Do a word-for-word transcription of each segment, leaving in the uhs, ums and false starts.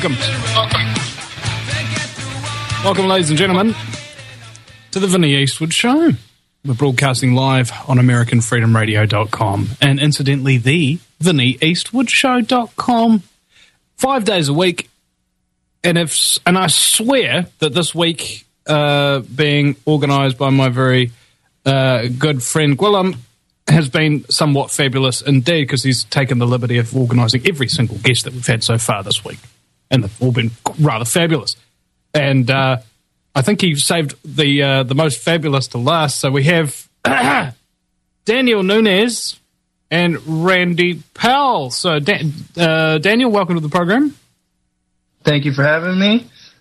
welcome. Welcome, ladies and gentlemen, to the Vinnie Eastwood Show. We're broadcasting live on American Freedom Radio dot com and, incidentally, the Vinnie Eastwood Show dot com. Five days a week. And if and I swear that this week, uh, being organised by my very uh, good friend Gwilym, has been somewhat fabulous indeed, because he's taken the liberty of organising every single guest that we've had so far this week. And they've all been rather fabulous. And uh, I think he saved the uh, the most fabulous to last. So we have Daniel Nunes and Randy Powell. So Dan- uh, Daniel, welcome to the program. Thank you for having me.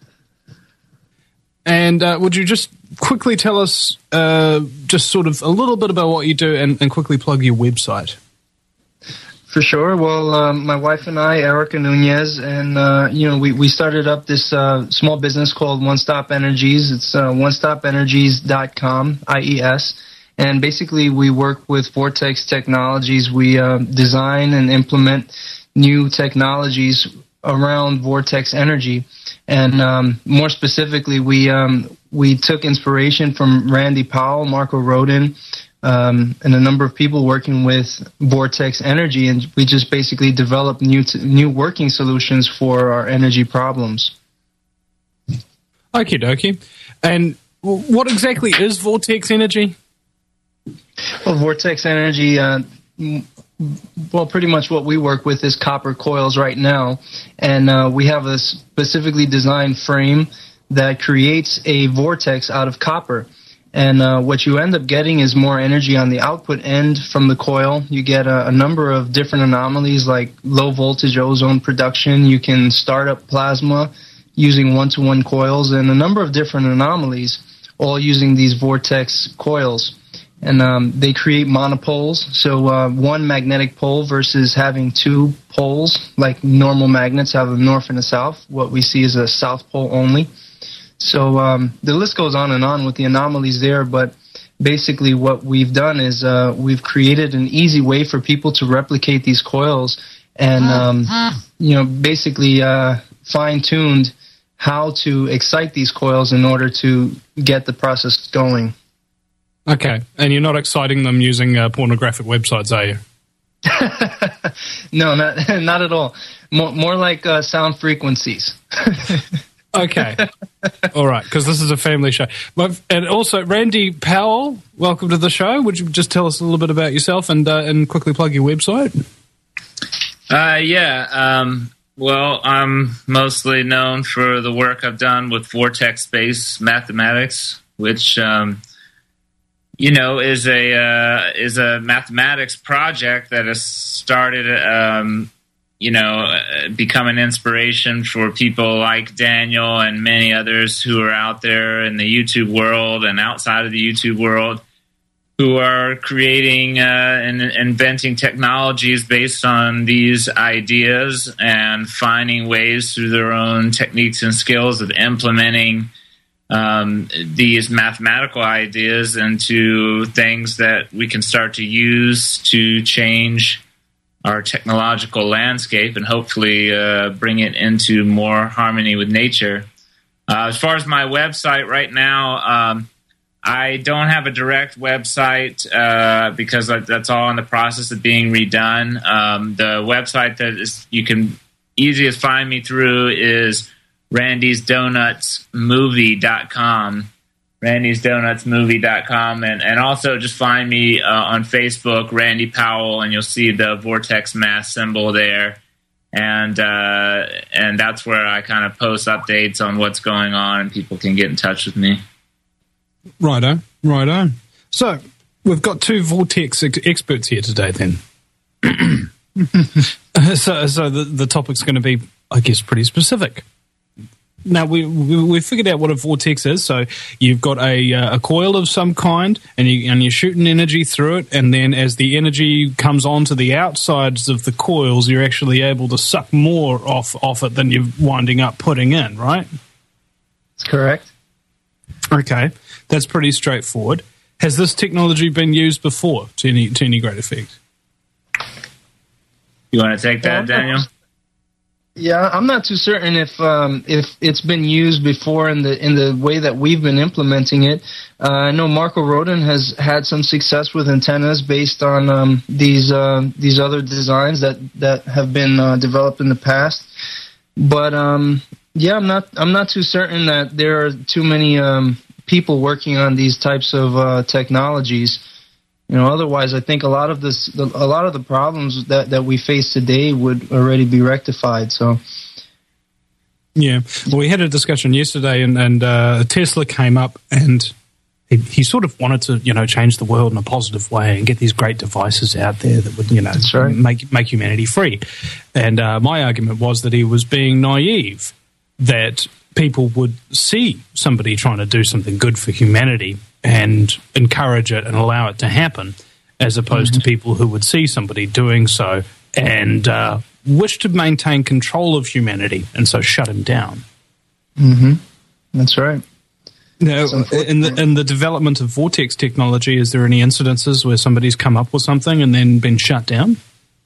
And uh, would you just quickly tell us uh, just sort of a little bit about what you do and, and quickly plug your website? For sure. Well, um, my wife and I, Erica Nunez, and, uh, you know, we, we started up this uh, small business called One Stop Energies. It's uh, one stop energies dot com, I E S. And basically we work with Vortex Technologies. We uh, design and implement new technologies around Vortex Energy. And um, more specifically, we um, we took inspiration from Randy Powell, Marco Rodin, um, and a number of people working with Vortex Energy, and we just basically developed new t- new working solutions for our energy problems. Okie dokie. And what exactly is Vortex Energy? Well, Vortex Energy, uh, well, pretty much what we work with is copper coils right now, and uh, we have a specifically designed frame that creates a vortex out of copper. And uh, what you end up getting is more energy on the output end from the coil. You get a, a number of different anomalies like low voltage ozone production. You can start up plasma using one-to-one coils, and a number of different anomalies, all using these vortex coils. And um, they create monopoles, so uh, one magnetic pole versus having two poles, like normal magnets have a north and a south. What we see is a south pole only. So um, the list goes on and on with the anomalies there, but basically what we've done is uh, we've created an easy way for people to replicate these coils and, um, you know, basically uh, fine-tuned how to excite these coils in order to get the process going. Okay, and you're not exciting them using uh, pornographic websites, are you? No, not not at all. More, more like uh, sound frequencies. Okay, all right, because this is a family show. But, and also, Randy Powell, welcome to the show. Would you just tell us a little bit about yourself and uh, and quickly plug your website? Uh, yeah, um, well, I'm mostly known for the work I've done with vortex-based mathematics, which... Um, you know, is a uh, is a mathematics project that has started, um, you know, uh, become an inspiration for people like Daniel and many others who are out there in the YouTube world and outside of the YouTube world who are creating uh, and inventing technologies based on these ideas and finding ways through their own techniques and skills of implementing Um, these mathematical ideas into things that we can start to use to change our technological landscape and hopefully uh, bring it into more harmony with nature. Uh, as far as my website right now, um, I don't have a direct website uh, because that's all in the process of being redone. Um, the website that is, you can easiest find me through is Randy's Donuts Movie dot com, Randy's Donuts Movie dot com, and, and also just find me uh, on Facebook, Randy Powell, and you'll see the Vortex Mass symbol there, and uh, and that's where I kind of post updates on what's going on, and people can get in touch with me. Righto, righto. So we've got two Vortex ex- experts here today, then. so so the the topic's going to be, I guess, pretty specific. Now, we, we we figured out what a vortex is. So you've got a uh, a coil of some kind, and, you, and you're shooting energy through it, and then as the energy comes onto the outsides of the coils, you're actually able to suck more off, off it than you're winding up putting in, right? That's correct. Okay, that's pretty straightforward. Has this technology been used before to any, to any great effect? You want to take that, Daniel? Yeah, I'm not too certain if um, if it's been used before in the in the way that we've been implementing it. Uh, I know Marco Rodin has had some success with antennas based on um, these uh, these other designs that that have been uh, developed in the past. But um, yeah, I'm not I'm not too certain that there are too many um, people working on these types of uh, technologies. You know, otherwise, I think a lot of this, a lot of the problems that, that we face today would already be rectified. So, yeah, well, we had a discussion yesterday, and and uh, Tesla came up, and he, he sort of wanted to, you know, change the world in a positive way and get these great devices out there that would, you know, That's right. make make humanity free. And uh, my argument was that he was being naive, that people would see somebody trying to do something good for humanity and encourage it and allow it to happen, as opposed mm-hmm. to people who would see somebody doing so and uh, wish to maintain control of humanity and so shut him down. Mm-hmm. That's right. Now, in the, in the development of Vortex technology, is there any incidences where somebody's come up with something and then been shut down?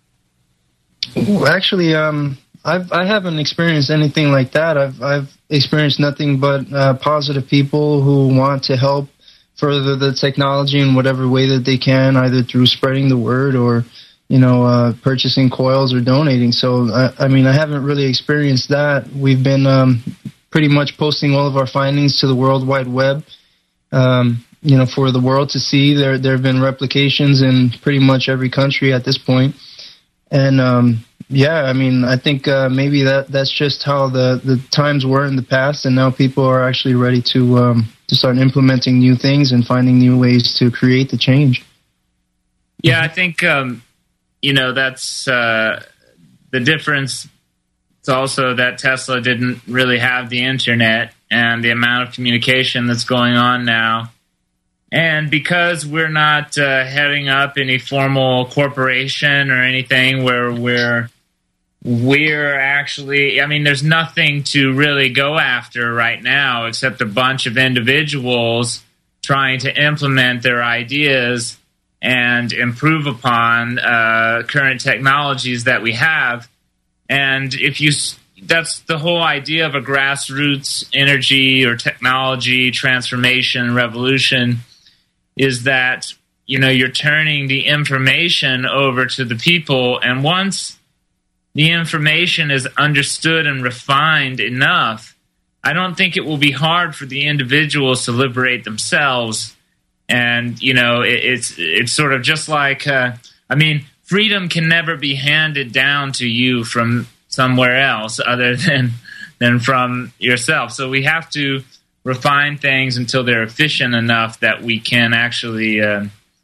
Ooh, actually, um, I've, I haven't experienced anything like that. I've, I've experienced nothing but uh, positive people who want to help further the technology in whatever way that they can, either through spreading the word or, you know, uh, purchasing coils or donating. So, I, I mean, I haven't really experienced that. We've been um, pretty much posting all of our findings to the World Wide Web, um, you know, for the world to see. There, there have been replications in pretty much every country at this point. And, um, yeah, I mean, I think uh, maybe that that's just how the, the times were in the past, and now people are actually ready to um, to start implementing new things and finding new ways to create the change. Yeah, I think, um, you know, that's uh, the difference. It's also that Tesla didn't really have the internet and the amount of communication that's going on now. And because we're not uh, heading up any formal corporation or anything where we're we're actually, I mean, there's nothing to really go after right now except a bunch of individuals trying to implement their ideas and improve upon uh, current technologies that we have. And if you, that's the whole idea of a grassroots energy or technology transformation revolution, is that, you know, you're turning the information over to the people, and once the information is understood and refined enough, I don't think it will be hard for the individuals to liberate themselves. And, you know, it, it's it's sort of just like, uh, I mean, freedom can never be handed down to you from somewhere else other than than from yourself. So we have to refine things until they're efficient enough that we can actually uh,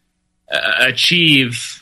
achieve,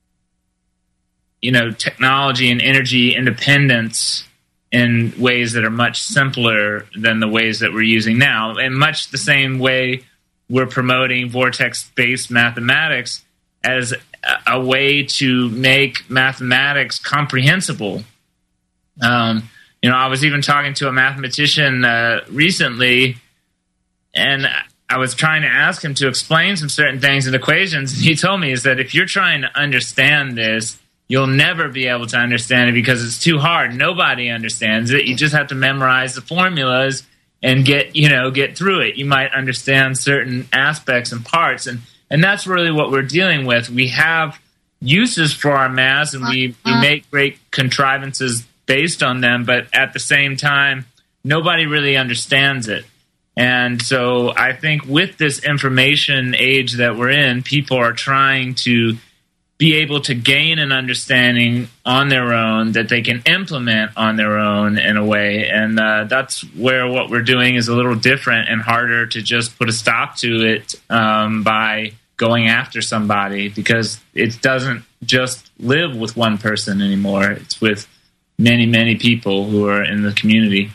you know, technology and energy independence in ways that are much simpler than the ways that we're using now. In much the same way we're promoting vortex-based mathematics as a, a way to make mathematics comprehensible. Um, you know, I was even talking to a mathematician uh, recently, and I was trying to ask him to explain some certain things in equations, and he told me is that if you're trying to understand this, you'll never be able to understand it because it's too hard. Nobody understands it. You just have to memorize the formulas and get, you know, get through it. You might understand certain aspects and parts, and, and that's really what we're dealing with. We have uses for our math, and we, we make great contrivances based on them, but at the same time, nobody really understands it. And so I think with this information age that we're in, people are trying to be able to gain an understanding on their own that they can implement on their own in a way. And uh, that's where what we're doing is a little different and harder to just put a stop to it um, by going after somebody, because it doesn't just live with one person anymore. It's with many, many people who are in the community.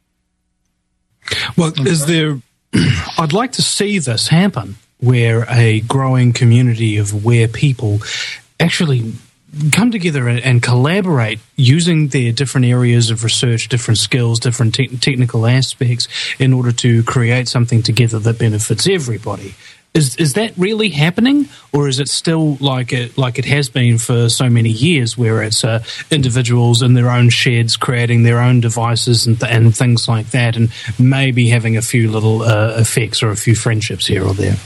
Well, is there, I'd like to see this happen, where a growing community of aware people actually come together and, and collaborate using their different areas of research, different skills, different te- technical aspects in order to create something together that benefits everybody. Is is that really happening, or is it still like it like it has been for so many years, where it's uh, individuals in their own sheds creating their own devices and th- and things like that, and maybe having a few little uh, effects or a few friendships here or there?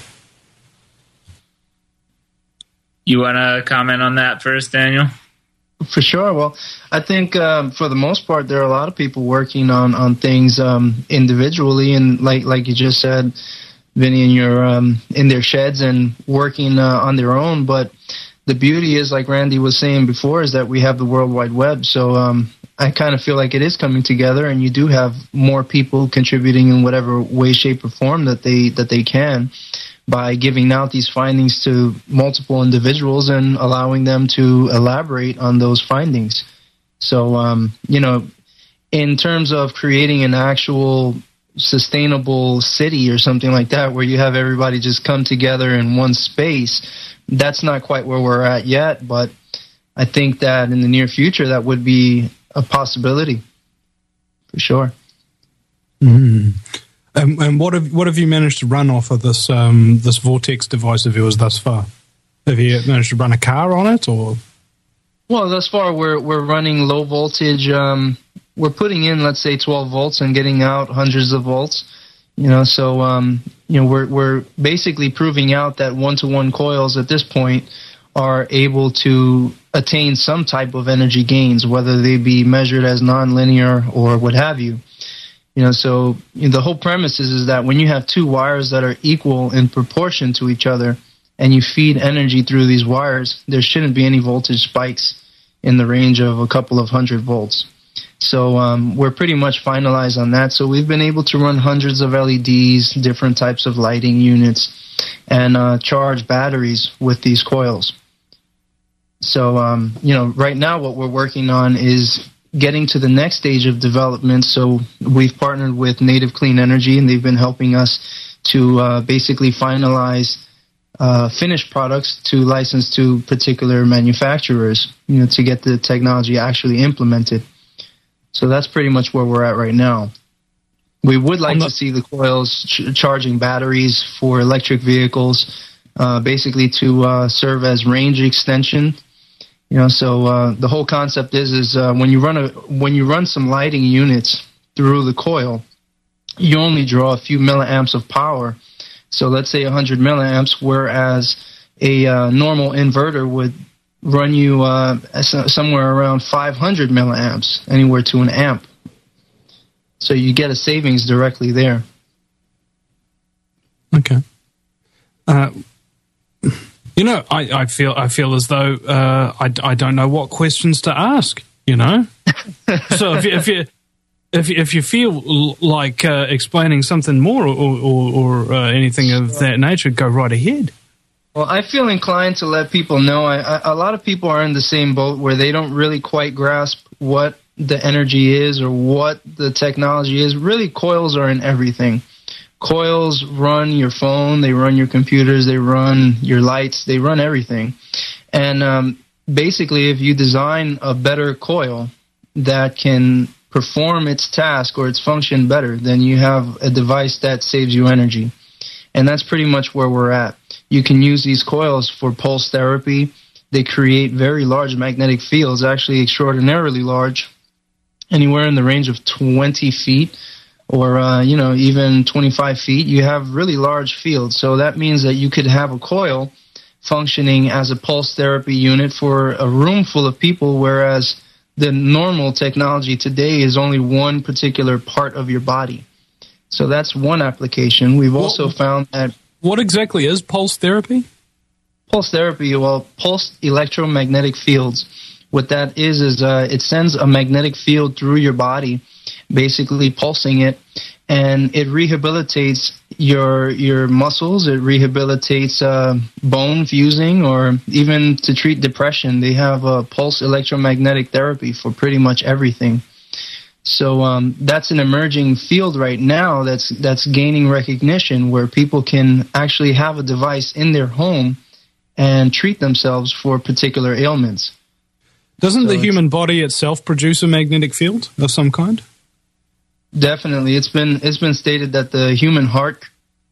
You want to comment on that first, Daniel? For sure. Well, I think um, for the most part, there are a lot of people working on on things um, individually, and like like you just said, Vinny, in your um, in their sheds and working uh, on their own. But the beauty is, like Randy was saying before, is that we have the World Wide Web. So um, I kind of feel like it is coming together, and you do have more people contributing in whatever way, shape, or form that they that they can, by giving out these findings to multiple individuals and allowing them to elaborate on those findings. So, um, you know, in terms of creating an actual sustainable city or something like that, where you have everybody just come together in one space, that's not quite where we're at yet, but I think that in the near future that would be a possibility, for sure. Mm. And, and what have what have you managed to run off of this um, this Vortex device of yours thus far? Have you managed to run a car on it, or? Well, thus far we're we're running low voltage. Um, we're putting in, let's say, twelve volts and getting out hundreds of volts. You know, so um, you know we're we're basically proving out that one-to-one coils at this point are able to attain some type of energy gains, whether they be measured as nonlinear or what have you. You know, so you know, the whole premise is, is that when you have two wires that are equal in proportion to each other and you feed energy through these wires, there shouldn't be any voltage spikes in the range of a couple of hundred volts. So um, we're pretty much finalized on that. So we've been able to run hundreds of L E Ds, different types of lighting units, and uh, charge batteries with these coils. So, um, you know, right now what we're working on is getting to the next stage of development. So we've partnered with Native Clean Energy, and they've been helping us to uh, basically finalize uh, finished products to license to particular manufacturers, you know, to get the technology actually implemented. So that's pretty much where we're at right now. We would like to see the coils ch- charging batteries for electric vehicles, uh, basically to uh, serve as range extension. You know, so uh, the whole concept is is uh, when you run a when you run some lighting units through the coil, you only draw a few milliamps of power. So let's say one hundred milliamps, whereas a uh, normal inverter would run you uh, somewhere around five hundred milliamps, anywhere to an amp. So you get a savings directly there. Okay. Uh, you know, I, I feel I feel as though uh, I, I don't know what questions to ask. You know, so if you, if you if you, if you feel like uh, explaining something more or or, or uh, anything of that nature, go right ahead. Well, I feel inclined to let people know. I, I, a lot of people are in the same boat where they don't really quite grasp what the energy is or what the technology is. Really, coils are in everything. Coils run your phone, they run your computers, they run your lights, they run everything. And um, basically, if you design a better coil that can perform its task or its function better, then you have a device that saves you energy. And that's pretty much where we're at. You can use these coils for pulse therapy. They create very large magnetic fields, actually extraordinarily large, anywhere in the range of twenty feet or, uh, you know, even twenty-five feet. You have really large fields. So that means that you could have a coil functioning as a pulse therapy unit for a room full of people, whereas the normal technology today is only one particular part of your body. So that's one application. We've also what, found that... What exactly is pulse therapy? Pulse therapy, well, pulsed electromagnetic fields. What that is is uh, it sends a magnetic field through your body, basically pulsing it, and it rehabilitates your your muscles. It rehabilitates uh, bone fusing, or even to treat depression. They have a pulse electromagnetic therapy for pretty much everything. So um, that's an emerging field right now that's that's gaining recognition, where people can actually have a device in their home and treat themselves for particular ailments. Doesn't so the human body itself produce a magnetic field of some kind? Definitely. It's been it's been stated that the human heart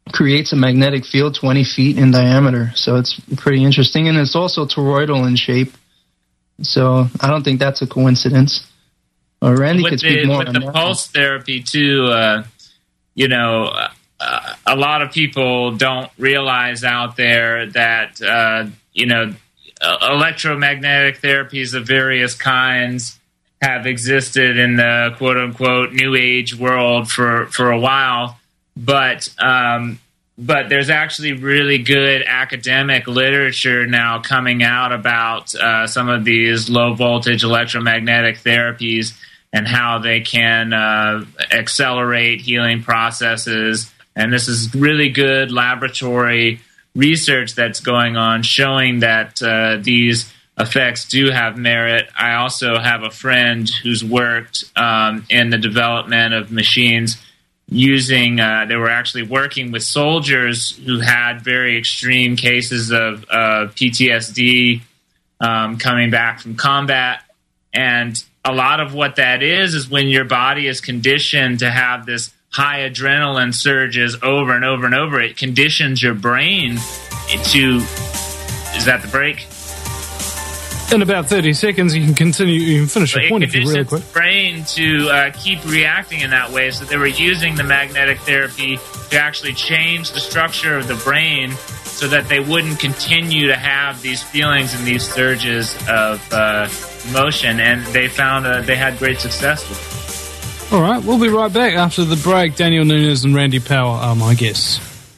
creates a magnetic field twenty feet in diameter. So it's pretty interesting, and it's also toroidal in shape. So I don't think that's a coincidence. Or Randy with could speak the, more with on the that. pulse therapy too. Uh, you know, uh, a lot of people don't realize out there that uh, you know electromagnetic therapies of various kinds have existed in the quote unquote new age world for for a while, but um, but there's actually really good academic literature now coming out about uh, some of these low voltage electromagnetic therapies and how they can uh, accelerate healing processes. And this is really good laboratory research that's going on showing that uh, these effects do have merit. I also have a friend who's worked um, in the development of machines using, uh, they were actually working with soldiers who had very extreme cases of uh, P T S D um, coming back from combat. And a lot of what that is is when your body is conditioned to have this high adrenaline surges over and over and over, it conditions your brain to, is that the break? In about thirty seconds, you can continue. You can finish your point if you really quick. It conditions the brain to uh, keep reacting in that way. So they were using the magnetic therapy to actually change the structure of the brain so that they wouldn't continue to have these feelings and these surges of uh, emotion. And they found uh, they had great success with it. All right, we'll be right back after the break. Daniel Nunes and Randy Powell are my guests.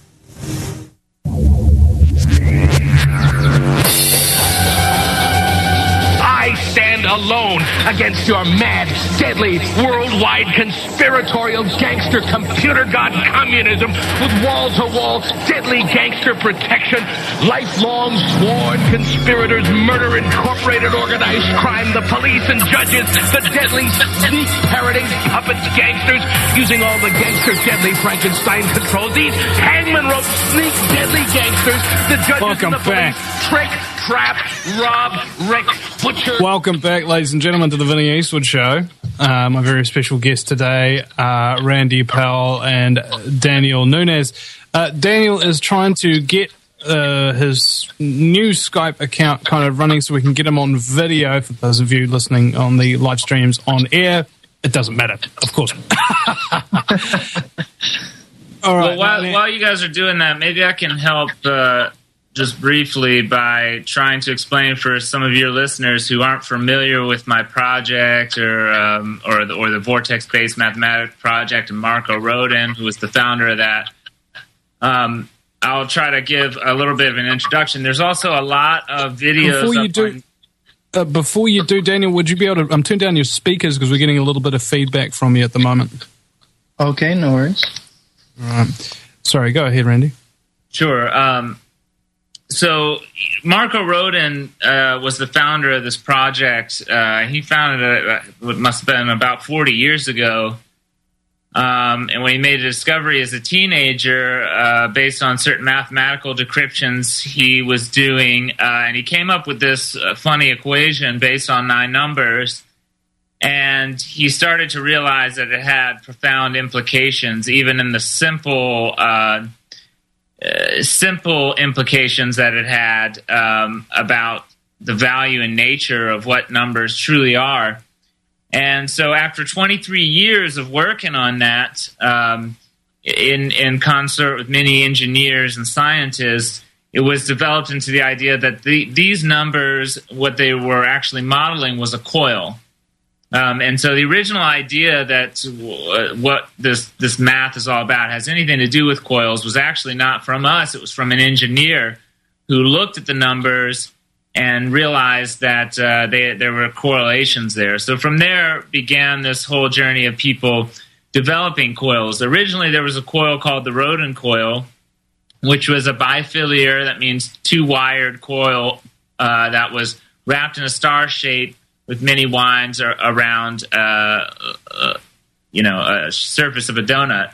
I stand alone against your mad, deadly, worldwide conspiratorial gangster computer god communism with wall-to-wall deadly gangster protection, lifelong sworn conspirators, murder incorporated organized crime, the police and judges, the deadly sneak parroting puppets gangsters using all the gangster deadly Frankenstein controls. These hangman rope sneak deadly gangsters, the judges Welcome and the police back. trick, trap, rob, wreck, butcher. Welcome back, ladies and gentlemen, to the Vinny Eastwood Show. Uh, my very special guests today are Randy Powell and Daniel Nunes. Uh, Daniel is trying to get uh, his new Skype account kind of running so we can get him on video for those of you listening on the live streams on air. It doesn't matter, of course. All right. Well, while, now, while you guys are doing that, maybe I can help uh, just briefly by trying to explain for some of your listeners who aren't familiar with my project or um, or the, or the Vortex-based mathematics project and Marco Rodin, who was the founder of that. Um, I'll try to give a little bit of an introduction. There's also a lot of videos. Before you up do, on, uh, before you do, Daniel, would you be able to um, turn down your speakers because we're getting a little bit of feedback from you at the moment? Okay, no worries. All right. Sorry, go ahead, Randy. Sure. Um, so Marco Rodin uh, was the founder of this project. Uh, he founded it, uh, it must have been about forty years ago. Um, and when he made a discovery as a teenager, uh, based on certain mathematical decryptions he was doing, uh, and he came up with this uh, funny equation based on nine numbers. And he started to realize that it had profound implications, even in the simple, uh, uh, simple implications that it had um, about the value and nature of what numbers truly are. And so, after twenty-three years of working on that, um, in in concert with many engineers and scientists, it was developed into the idea that the, these numbers, what they were actually modeling, was a coil. Um, and so the original idea that w- what this this math is all about has anything to do with coils was actually not from us. It was from an engineer who looked at the numbers and realized that uh, they, there were correlations there. So from there began this whole journey of people developing coils. Originally, there was a coil called the Rodin coil, which was a bifilar, that means two-wired coil uh, that was wrapped in a star shape with many winds around, uh, uh, you know, a surface of a donut.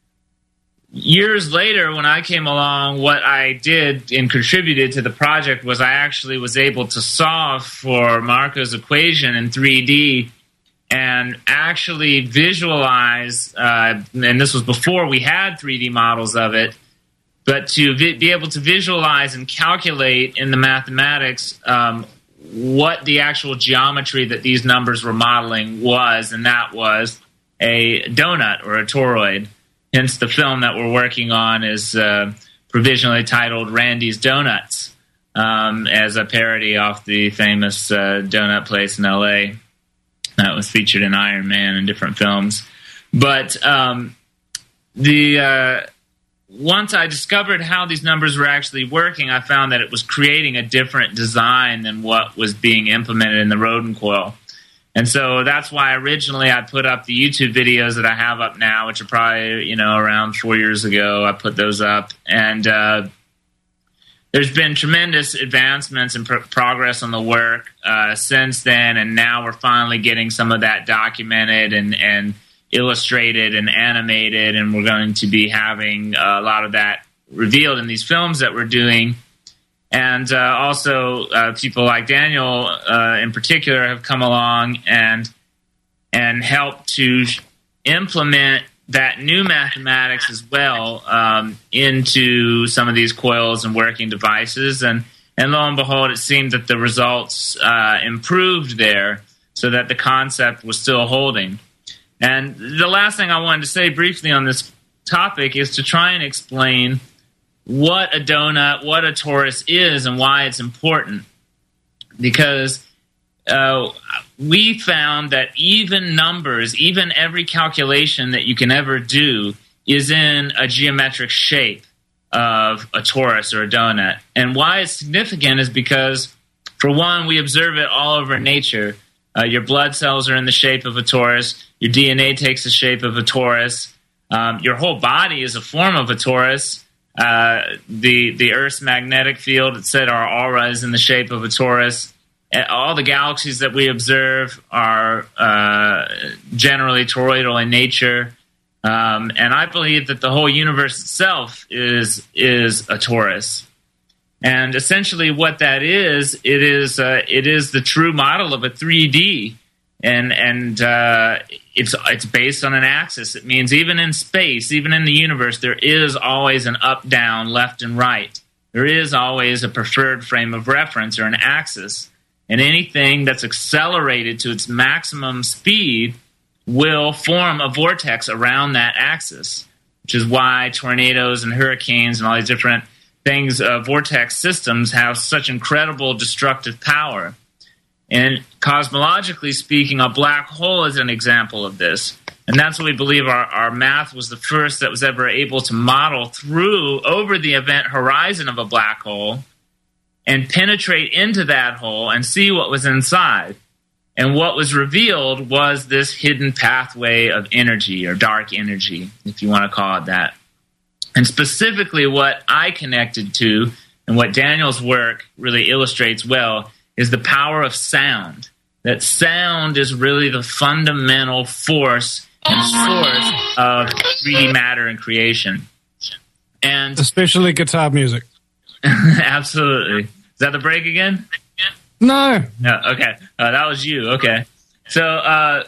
Years later, when I came along, what I did and contributed to the project was I actually was able to solve for Marco's equation in three D and actually visualize, uh, and this was before we had three D models of it, but to vi- be able to visualize and calculate in the mathematics um, what the actual geometry that these numbers were modeling was, and that was a donut or a toroid. Hence, the film that we're working on is uh, provisionally titled Randy's Donuts, um, as a parody off the famous uh, donut place in L A that was featured in Iron Man and different films. But um, the uh, once I discovered how these numbers were actually working, I found that it was creating a different design than what was being implemented in the rodent coil. And so that's why originally I put up the YouTube videos that I have up now, which are probably, you know, around four years ago. I put those up. And uh, there's been tremendous advancements and pr- progress on the work uh, since then. And now we're finally getting some of that documented and, and illustrated and animated. And we're going to be having uh, a lot of that revealed in these films that we're doing. And uh, also, uh, people like Daniel, uh, in particular, have come along and and helped to implement that new mathematics as well um, into some of these coils and working devices. And and lo and behold, it seemed that the results uh, improved there, so that the concept was still holding. And the last thing I wanted to say briefly on this topic is to try and explain what a donut, what a torus is, and why it's important. Because uh, we found that even numbers, even every calculation that you can ever do is in a geometric shape of a torus or a donut. And why it's significant is because, for one, we observe it all over nature. Uh, your blood cells are in the shape of a torus. Your D N A takes the shape of a torus. Um, your whole body is a form of a torus. Uh, the the Earth's magnetic field, it said our aura is in the shape of a torus. All the galaxies that we observe are uh, generally toroidal in nature. Um, and I believe that the whole universe itself is is a torus. And essentially what that is, it is uh, it is the true model of a three D. And and uh, it's it's based on an axis. It means even in space, even in the universe, there is always an up, down, left, and right. There is always a preferred frame of reference or an axis. And anything that's accelerated to its maximum speed will form a vortex around that axis, which is why tornadoes and hurricanes and all these different things, uh, vortex systems, have such incredible destructive power. And cosmologically speaking, a black hole is an example of this. And that's what we believe our, our math was the first that was ever able to model through over the event horizon of a black hole and penetrate into that hole and see what was inside. And what was revealed was this hidden pathway of energy, or dark energy, if you want to call it that. And specifically what I connected to, and what Daniel's work really illustrates well, is the power of sound. That sound is really the fundamental force and source of three D matter and creation. And especially guitar music. Absolutely. Is that the break again? No. No, okay. Uh, that was you. Okay. So uh,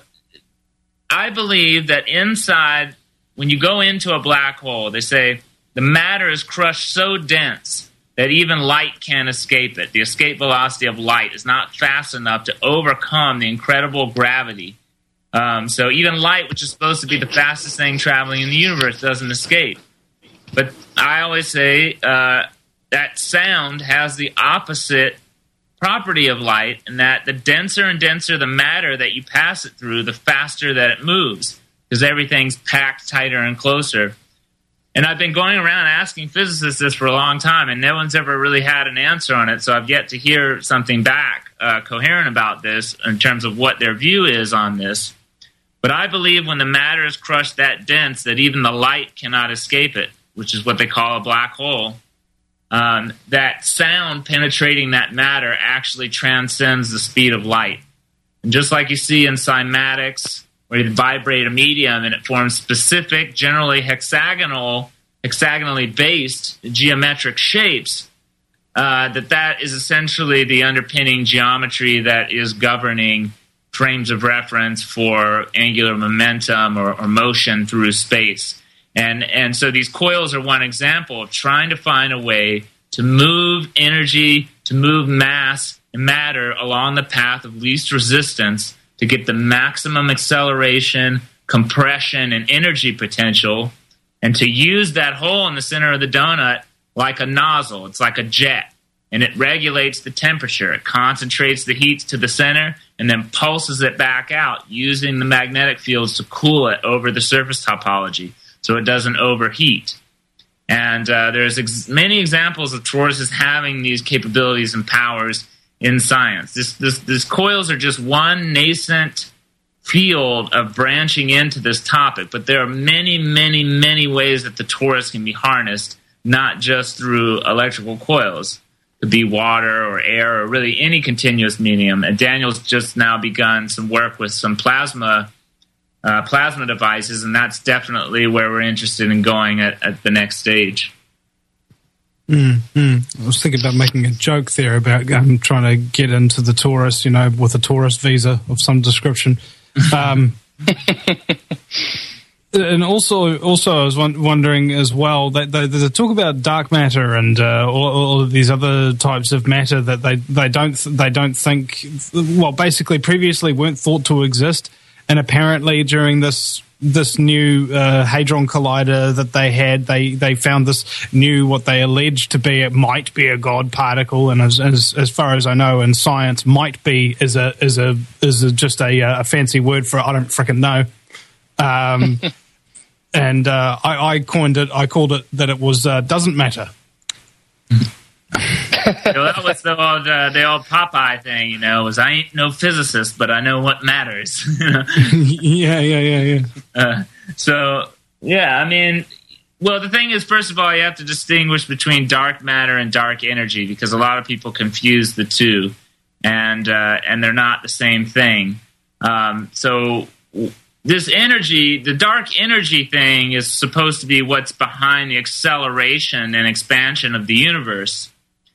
I believe that inside, when you go into a black hole, they say the matter is crushed so dense that even light can't escape it. The escape velocity of light is not fast enough to overcome the incredible gravity. Um, so even light, which is supposed to be the fastest thing traveling in the universe, doesn't escape. But I always say uh, that sound has the opposite property of light, in that the denser and denser the matter that you pass it through, the faster that it moves, because everything's packed tighter and closer. And I've been going around asking physicists this for a long time, and no one's ever really had an answer on it, so I've yet to hear something back uh, coherent about this in terms of what their view is on this. But I believe when the matter is crushed that dense that even the light cannot escape it, which is what they call a black hole, um, that sound penetrating that matter actually transcends the speed of light. And just like you see in cymatics, where you vibrate a medium and it forms specific, generally hexagonal, hexagonally based geometric shapes, uh, that that is essentially the underpinning geometry that is governing frames of reference for angular momentum or, or motion through space. And and so these coils are one example of trying to find a way to move energy, to move mass and matter along the path of least resistance to get the maximum acceleration, compression, and energy potential, and to use that hole in the center of the donut like a nozzle. It's like a jet, and it regulates the temperature. It concentrates the heat to the center and then pulses it back out using the magnetic fields to cool it over the surface topology so it doesn't overheat. And uh, there's ex- many examples of toruses having these capabilities and powers in science. This, this, these coils are just one nascent field of branching into this topic, but there are many, many, many ways that the torus can be harnessed, not just through electrical coils. It could be water or air or really any continuous medium. And Daniel's just now begun some work with some plasma uh, plasma devices, and that's definitely where we're interested in going at, at the next stage. Mm-hmm. I was thinking about making a joke there about um, trying to get into the torus, you know, with a tourist visa of some description. Um, and also, also, I was wondering as well that they, they talk about dark matter and uh, all, all of these other types of matter that they, they don't they don't think, well, basically previously weren't thought to exist, and apparently during this this new uh, hadron collider that they had, they, they found this new, what they alleged to be, it might be a God particle, and as as, as far as I know in science, might be is a is a is a, just a, a fancy word for I don't frickin' know. Um, and uh, I, I coined it. I called it that it was uh, doesn't matter. So that was the old, uh, the old Popeye thing, you know, was I ain't no physicist, but I know what matters. yeah, yeah, yeah, yeah. Uh, so, yeah, I mean, well, the thing is, first of all, you have to distinguish between dark matter and dark energy, because a lot of people confuse the two, and uh, and they're not the same thing. Um, so this energy, the dark energy thing, is supposed to be what's behind the acceleration and expansion of the universe.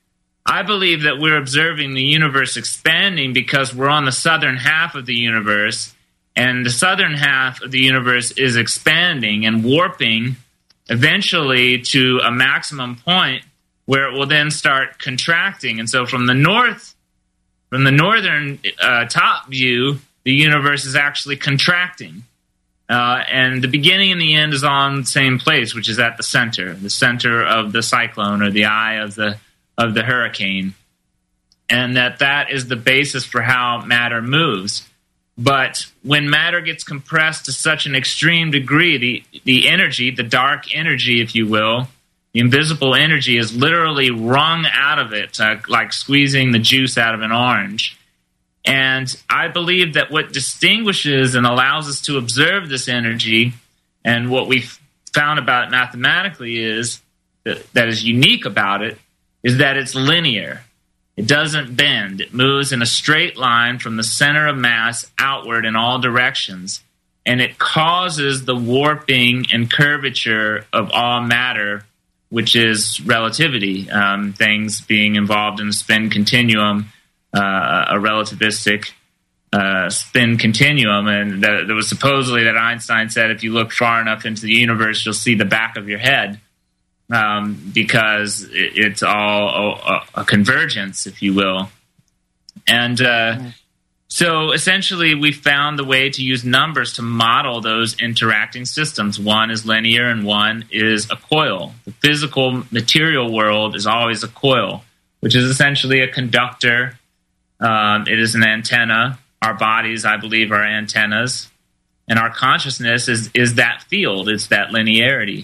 I believe that we're observing the universe expanding because we're on the southern half of the universe, and the southern half of the universe is expanding and warping eventually to a maximum point where it will then start contracting. And so from the north, from the northern uh, top view, the universe is actually contracting. Uh, and the beginning and the end is on the same place, which is at the center, the center of the cyclone or the eye of the of the hurricane, and that that is the basis for how matter moves. But when matter gets compressed to such an extreme degree, the, the energy, the dark energy, if you will, the invisible energy is literally wrung out of it, uh, like squeezing the juice out of an orange. And I believe that what distinguishes and allows us to observe this energy, and what we've found about it mathematically is that, that is unique about it, is that it's linear. It doesn't bend. It moves in a straight line from the center of mass outward in all directions. And it causes the warping and curvature of all matter, which is relativity, um, things being involved in the spin continuum, uh, a relativistic uh, spin continuum. And that, there was supposedly that Einstein said if you look far enough into the universe, you'll see the back of your head. Um, because it, it's all a, a convergence, if you will. And uh, so essentially we found the way to use numbers to model those interacting systems. One is linear and one is a coil. The physical material world is always a coil, which is essentially a conductor. Um, it is an antenna. Our bodies, I believe, are antennas. And our consciousness is, is that field. It's that linearity.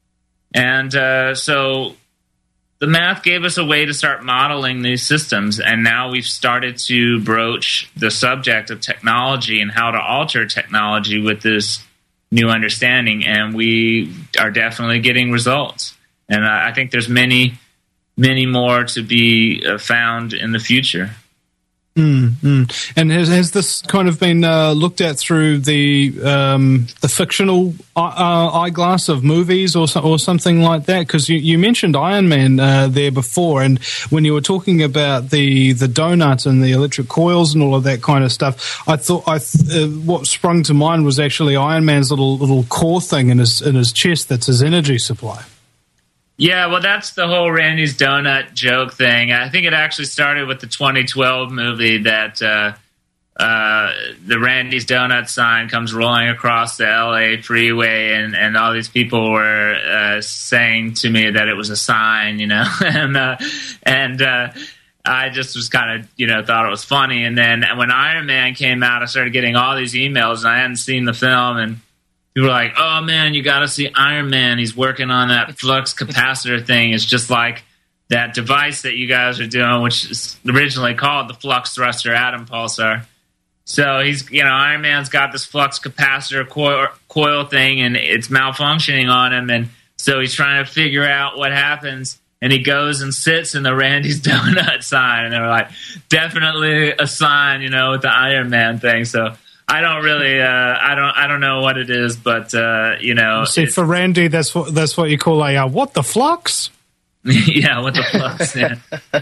And uh, so the math gave us a way to start modeling these systems, and now we've started to broach the subject of technology and how to alter technology with this new understanding, and we are definitely getting results. And I, I think there's many, many more to be uh, found in the future. Mm, mm. And has, has this kind of been uh, looked at through the um, the fictional uh, eyeglass of movies or so, or something like that? Because you, you mentioned Iron Man uh, there before, and when you were talking about the the donut and the electric coils and all of that kind of stuff, I thought I th- uh, what sprung to mind was actually Iron Man's little little core thing in his in his chest that's his energy supply. Yeah, well, that's the whole Randy's Donut joke thing. I think it actually started with the twenty twelve movie that uh, uh, the Randy's Donut sign comes rolling across the L A freeway, and, and all these people were uh, saying to me that it was a sign, you know, and uh, and uh, I just was kind of, you know, thought it was funny. And then when Iron Man came out, I started getting all these emails, and I hadn't seen the film, and people were like, oh, man, you got to see Iron Man. He's working on that flux capacitor thing. It's just like that device that you guys are doing, which is originally called the flux thruster atom pulsar. So he's, you know, Iron Man's got this flux capacitor coil, coil thing, and it's malfunctioning on him. And so he's trying to figure out what happens. And he goes and sits in the Randy's Donut sign. And they were like, definitely a sign, you know, with the Iron Man thing. So I don't really, uh, I don't, I don't know what it is, but uh, you know. See, for Randy, that's what that's what you call a uh, what the flux? Yeah, what the flux? Yeah.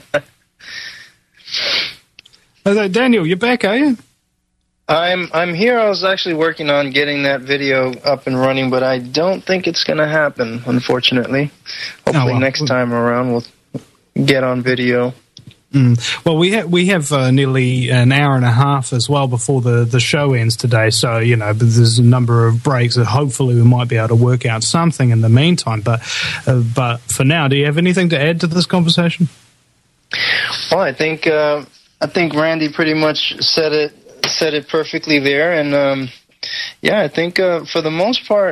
Hello, Daniel, you're back, are you? I'm I'm here. I was actually working on getting that video up and running, but I don't think it's going to happen, unfortunately. Hopefully, oh, well. next time around we'll get on video. Mm. Well, we, ha- we have uh, nearly an hour and a half as well before the, the show ends today, so, you know, there's a number of breaks that hopefully we might be able to work out something in the meantime. But uh, but for now, do you have anything to add to this conversation? Well, I think uh, I think Randy pretty much said it said it perfectly there, and um, yeah, I think uh, for the most part,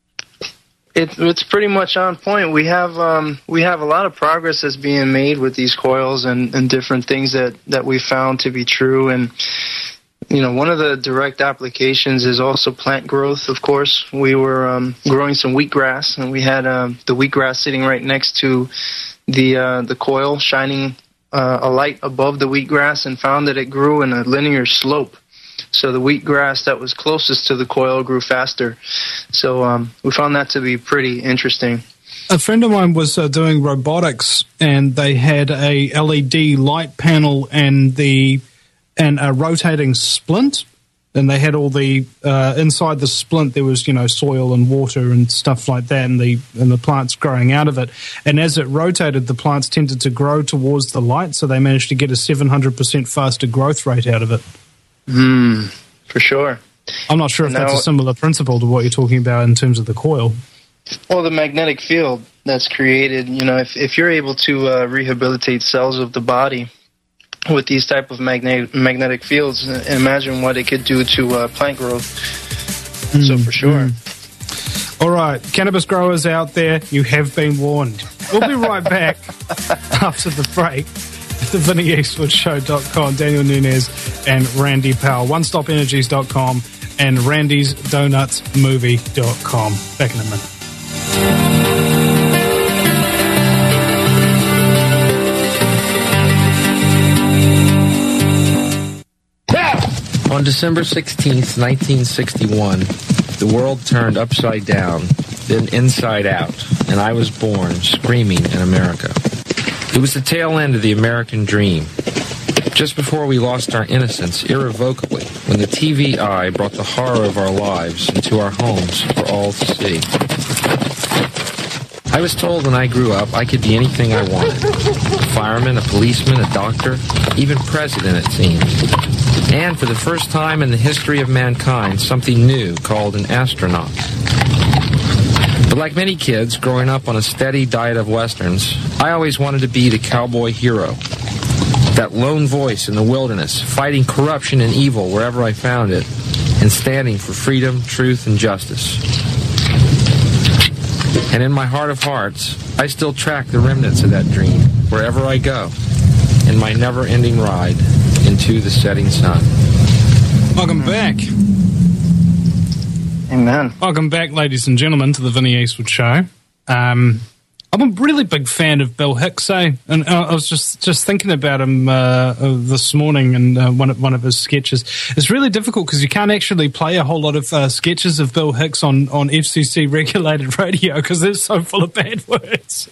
It, it's pretty much on point. We have um, we have a lot of progress that's being made with these coils and, and different things that, that we found to be true. And, you know, one of the direct applications is also plant growth, of course. We were um, growing some wheatgrass, and we had um, the wheatgrass sitting right next to the, uh, the coil, shining uh, a light above the wheatgrass, and found that it grew in a linear slope. So the wheatgrass that was closest to the coil grew faster. So um, we found that to be pretty interesting. A friend of mine was uh, doing robotics, and they had a L E D light panel and the and a rotating splint, and they had all the uh, inside the splint there was, you know, soil and water and stuff like that, and the and the plants growing out of it. And as it rotated, the plants tended to grow towards the light, so they managed to get a seven hundred percent faster growth rate out of it. Hmm, for sure. I'm not sure if now, that's a similar principle to what you're talking about in terms of the coil. Well, the magnetic field that's created, you know, if, if you're able to uh, rehabilitate cells of the body with these type of magnetic magnetic fields, imagine what it could do to uh, plant growth. Mm, so for sure. Mm. All right, cannabis growers out there, you have been warned. We'll be right back after the break. The Vinny Eastwood Show dot com, Daniel Nunes and Randy Powell, one stop energies dot com and Randy's Donuts Movie dot com. Back in a minute. On December sixteenth, nineteen sixty-one, the world turned upside down, then inside out, and I was born screaming in America. It was the tail end of the American dream. Just before we lost our innocence irrevocably, when the T V eye brought the horror of our lives into our homes for all to see. I was told when I grew up I could be anything I wanted. A fireman, a policeman, a doctor, even president, it seemed. And for the first time in the history of mankind, something new called an astronaut. But like many kids growing up on a steady diet of Westerns, I always wanted to be the cowboy hero. That lone voice in the wilderness, fighting corruption and evil wherever I found it, and standing for freedom, truth, and justice. And in my heart of hearts, I still track the remnants of that dream wherever I go, in my never-ending ride into the setting sun. Welcome back. Amen. Welcome back, ladies and gentlemen, to the Vinny Eastwood Show. Um, I'm a really big fan of Bill Hicks, eh? And uh, I was just, just thinking about him uh, uh, this morning and uh, one, of, one of his sketches. It's really difficult because you can't actually play a whole lot of uh, sketches of Bill Hicks on, on F C C-regulated radio because they're so full of bad words.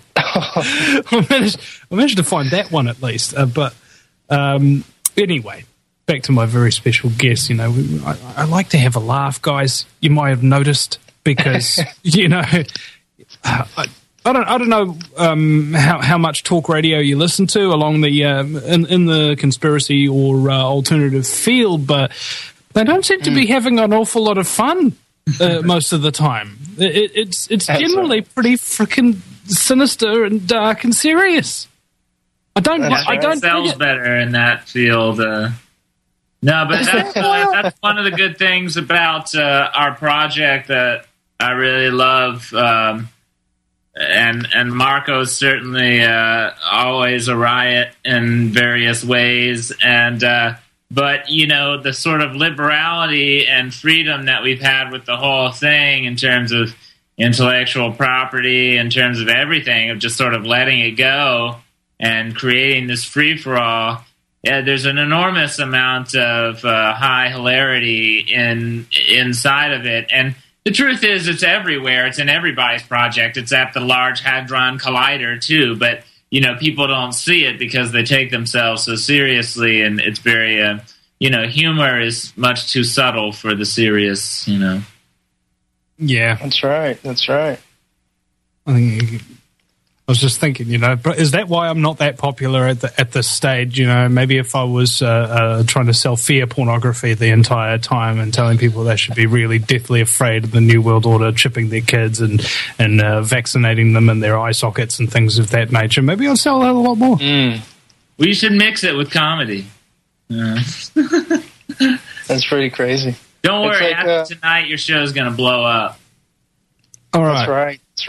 I, managed, I managed to find that one at least. Uh, but um, anyway, back to my very special guest. You know, I, I like to have a laugh, guys. You might have noticed because, you know... Uh, I, I don't. I don't know um, how how much talk radio you listen to along the um, in in the conspiracy or uh, alternative field, but they don't seem to be having an awful lot of fun uh, most of the time. It, it's it's generally pretty freaking sinister and dark and serious. I don't. Yeah, I don't. Sells better in that field. Uh, no, but that's, uh, that's one of the good things about uh, our project that I really love. Um, And and Marco's certainly uh, always a riot in various ways, and uh, but you know the sort of liberality and freedom that we've had with the whole thing in terms of intellectual property, in terms of everything, of just sort of letting it go and creating this free for all. Yeah, there's an enormous amount of uh, high hilarity in inside of it, and. The truth is, it's everywhere. It's in everybody's project. It's at the Large Hadron Collider, too. But, you know, people don't see it because they take themselves so seriously. And it's very, uh, you know, humor is much too subtle for the serious, you know. Yeah. That's right. That's right. I think... I was just thinking, you know, is that why I'm not that popular at the, at this stage? You know, maybe if I was uh, uh, trying to sell fear pornography the entire time and telling people they should be really deathly afraid of the New World Order chipping their kids and and uh, vaccinating them in their eye sockets and things of that nature, maybe I'd sell that a lot more. Mm. We should mix it with comedy. Yeah. That's pretty crazy. Don't worry, like, after uh, tonight, your show's going to blow up. All right. That's right. That's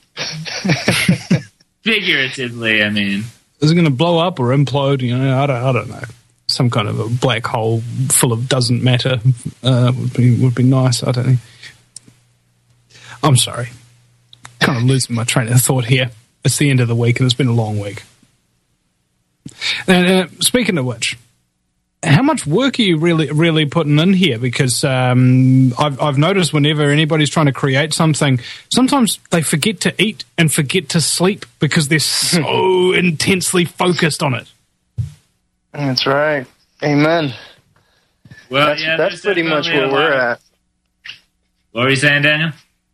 right. Figuratively, I mean. Is it going to blow up or implode? You know, I don't, I don't know. Some kind of a black hole full of doesn't matter uh, would be would be nice. I don't know. I'm sorry. Kind of losing my train of thought here. It's the end of the week, and it's been a long week. And uh, speaking of which, how much work are you really really putting in here? Because um, I've, I've noticed whenever anybody's trying to create something, sometimes they forget to eat and forget to sleep because they're so intensely focused on it. That's right. Amen. Well, that's, yeah, that's pretty much where lot. we're at. What were you saying, Daniel?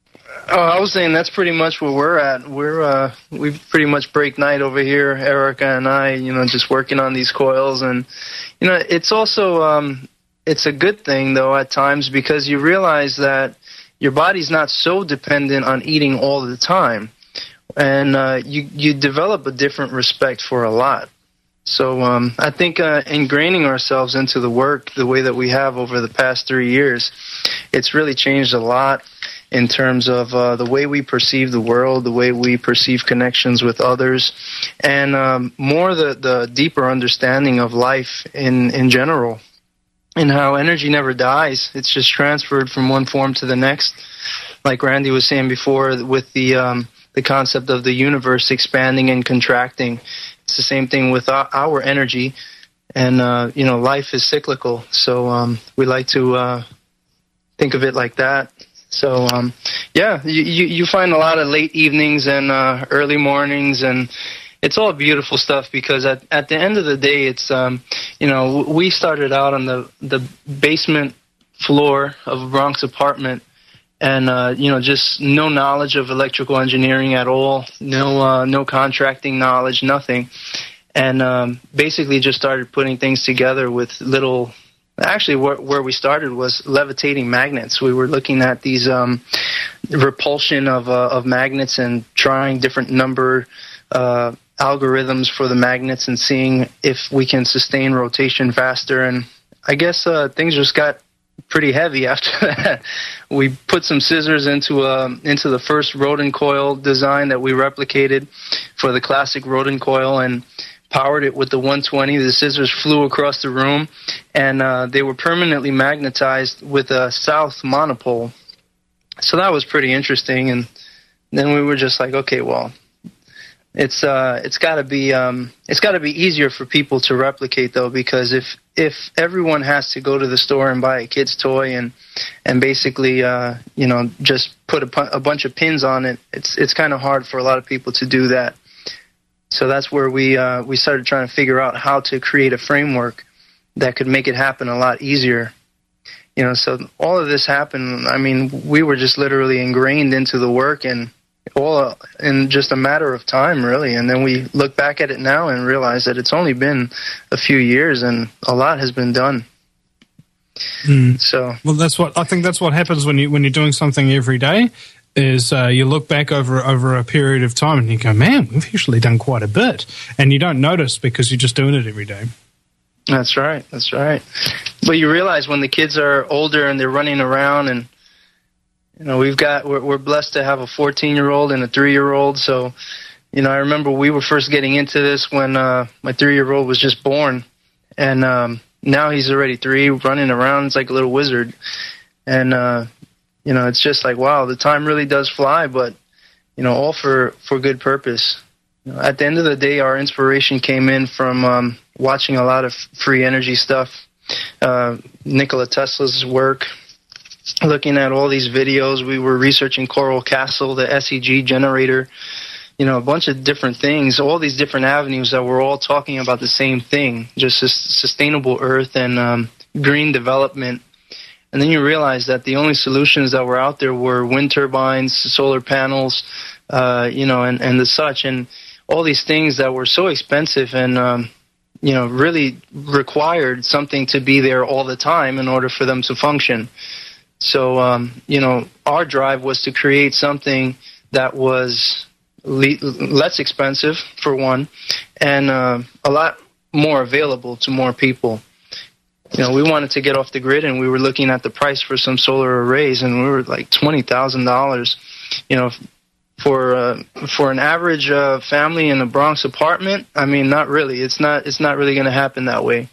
Oh, I was saying that's pretty much where we're at. We're uh, we pretty much break night over here, Erica and I. You know, just working on these coils, and you know, it's also um, it's a good thing though at times because you realize that your body's not so dependent on eating all the time, and uh, you you develop a different respect for a lot. So um, I think uh, ingraining ourselves into the work the way that we have over the past three years, it's really changed a lot in terms of uh, the way we perceive the world, the way we perceive connections with others, and um, more the, the deeper understanding of life in, in general, and how energy never dies. It's just transferred from one form to the next. Like Randy was saying before with the um, the concept of the universe expanding and contracting. It's the same thing with our, our energy, and uh, you know, life is cyclical. So um, we like to uh, think of it like that. So um, yeah, you, you you find a lot of late evenings and uh, early mornings, and it's all beautiful stuff because at at the end of the day, it's um, you know, we started out on the the basement floor of a Bronx apartment. And, uh, you know, just no knowledge of electrical engineering at all, no uh, no contracting knowledge, nothing. And um, basically just started putting things together with little – actually where, where we started was levitating magnets. We were looking at these um, repulsion of, uh, of magnets and trying different number uh, algorithms for the magnets and seeing if we can sustain rotation faster. And I guess uh, things just got – pretty heavy after that. We put some scissors into um, into the first Rodin coil design that we replicated for the classic Rodin coil and powered it with the one twenty. The scissors flew across the room, and uh, they were permanently magnetized with a south monopole. So that was pretty interesting. And then we were just like, okay, well, It's uh, it's got to be um, it's got to be easier for people to replicate though, because if if everyone has to go to the store and buy a kid's toy and and basically uh, you know just put a, a bunch of pins on it, it's it's kind of hard for a lot of people to do that. So that's where we uh, we started trying to figure out how to create a framework that could make it happen a lot easier. You know, so all of this happened. I mean, we were just literally ingrained into the work and. All in just a matter of time, really. And then we look back at it now and realize that it's only been a few years and a lot has been done. Mm. So, well, that's what I think. That's what happens when you when you're doing something every day. Is uh, you look back over over a period of time and you go, "Man, we've actually done quite a bit," and you don't notice because you're just doing it every day. That's right. That's right. But you realize when the kids are older and they're running around and. You know, we've got, we're, we're blessed to have a fourteen-year-old and a three-year-old. So, you know, I remember we were first getting into this when uh, my three-year-old was just born. And um, now he's already three, running around. It's like a little wizard. And, uh, you know, it's just like, wow, the time really does fly, but, you know, all for, for good purpose. You know, at the end of the day, our inspiration came in from um, watching a lot of free energy stuff, uh, Nikola Tesla's work. Looking at all these videos, we were researching Coral Castle, the S E G generator, you know, a bunch of different things, all these different avenues that were all talking about the same thing, just sustainable earth and um, green development. And then you realize that the only solutions that were out there were wind turbines, solar panels, uh, you know, and, and the such, and all these things that were so expensive and, um, you know, really required something to be there all the time in order for them to function. So, um, you know, our drive was to create something that was le- less expensive, for one, and uh, a lot more available to more people. You know, we wanted to get off the grid, and we were looking at the price for some solar arrays, and we were like twenty thousand dollars. You know, for uh, for an average uh, family in a Bronx apartment, I mean, not really. It's not. It's not really going to happen that way.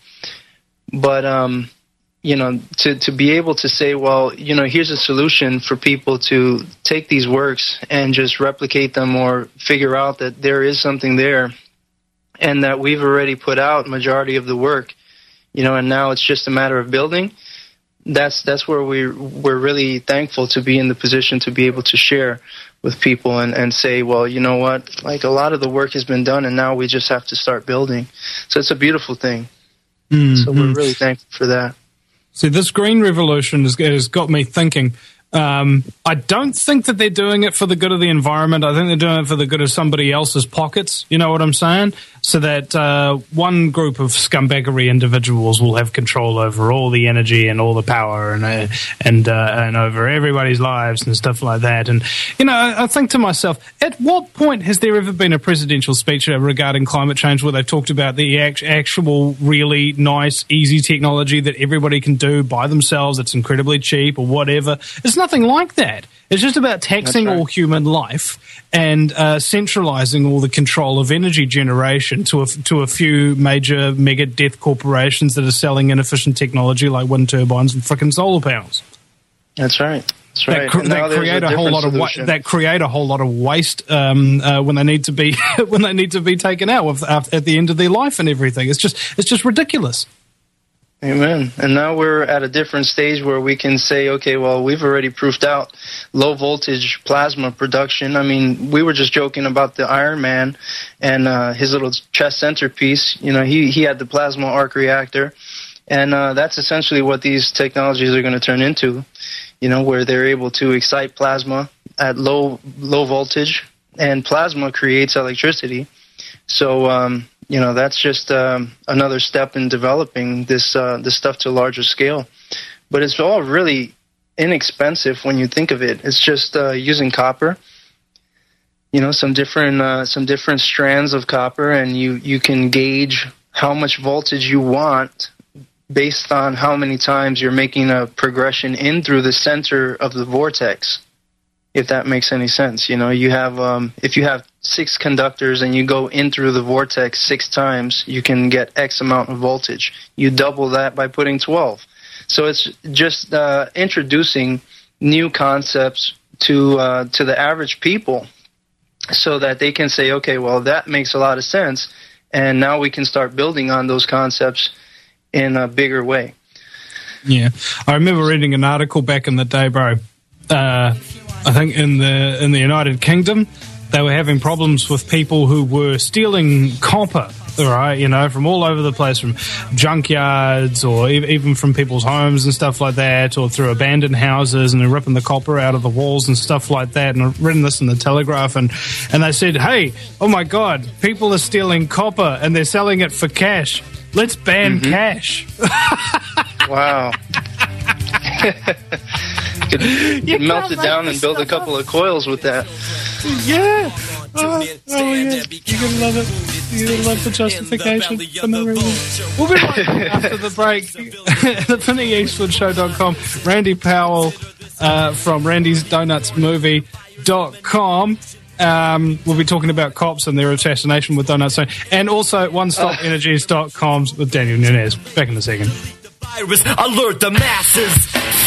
But um. You know, to, to be able to say, well, you know, here's a solution for people to take these works and just replicate them or figure out that there is something there and that we've already put out majority of the work, you know, and now it's just a matter of building. That's that's where we we're really thankful to be in the position to be able to share with people and, and say, well, you know what, like a lot of the work has been done and now we just have to start building. So it's a beautiful thing. Mm-hmm. So we're really thankful for that. See, this green revolution has, has got me thinking. Um, I don't think that they're doing it for the good of the environment. I think they're doing it for the good of somebody else's pockets. You know what I'm saying? So that uh, one group of scumbaggery individuals will have control over all the energy and all the power and uh, and uh, and over everybody's lives and stuff like that. And you know, I, I think to myself, at what point has there ever been a presidential speech regarding climate change where they've talked about the act- actual, really nice, easy technology that everybody can do by themselves? It's incredibly cheap or whatever. It's nothing like that. It's just about taxing right. all human life and uh, centralizing all the control of energy generation to a, to a few major mega death corporations that are selling inefficient technology like wind turbines and frickin' solar panels. That's right. That's right. That, cr- that create a, a whole lot of wa- that create a whole lot of waste um, uh, when they need to be when they need to be taken out with, at the end of their life and everything. It's just it's just ridiculous. Amen. And now we're at a different stage where we can say, okay, well, we've already proofed out low voltage plasma production. I mean, we were just joking about the Iron Man and uh, his little chest centerpiece. You know, he, he had the plasma arc reactor. And uh, that's essentially what these technologies are going to turn into, you know, where they're able to excite plasma at low low voltage, and plasma creates electricity. So, um, you know, that's just um, another step in developing this uh, this stuff to a larger scale. But it's all really inexpensive when you think of it. It's just uh, using copper, you know, some different uh, some different strands of copper, and you, you can gauge how much voltage you want based on how many times you're making a progression in through the center of the vortex, if that makes any sense. You know, you have um, if you have six conductors and you go in through the vortex six times, you can get X amount of voltage. You double that by putting twelve. So it's just uh, introducing new concepts to uh, to the average people, so that they can say, okay, well, that makes a lot of sense, and now we can start building on those concepts in a bigger way. Yeah, I remember reading an article back in the day, bro. Uh, I think in the in the United Kingdom, they were having problems with people who were stealing copper, right? You know, from all over the place, from junkyards or e- even from people's homes and stuff like that, or through abandoned houses, and they're ripping the copper out of the walls and stuff like that. And I've written this in the Telegraph, and, and they said, hey, oh my God, people are stealing copper and they're selling it for cash. Let's ban mm-hmm. cash. Wow. Could, could melt it down and build a couple of coils with that. Yeah. Oh, oh yeah. You're going to love it. You're going to love the justification for no reason. We'll be right after the break. The Vinny Eastwood Show dot com. Randy Powell uh, from Randy's Donuts Movie dot com. Um, we'll be talking about cops and their assassination with Donuts Zone, and also one stop energies dot com with Daniel Nunes. Back in a second. Virus, alert the masses.